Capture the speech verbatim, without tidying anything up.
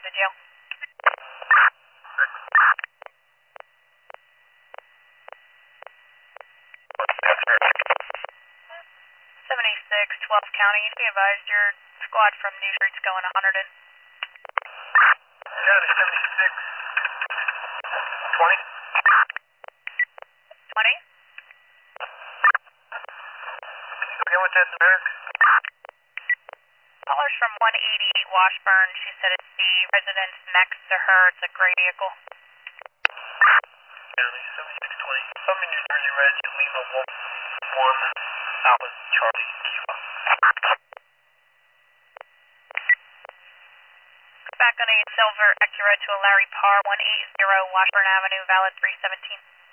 the jail. seventy-six, twelfth County, you be advised your squad from New Street's going one hundred in. County seventy-six, twenty. twenty? Can you go get with that America? Caller's from one eighty-eight Washburn. She said it's the residence next to her. It's a gray vehicle. County seventy-six twenty. Summon New Jersey Red, Lima one, Alpha Charlie Kilo. Back on a silver Acura to a Larry Parr, one eighty Washburn Avenue, valid three seventeen.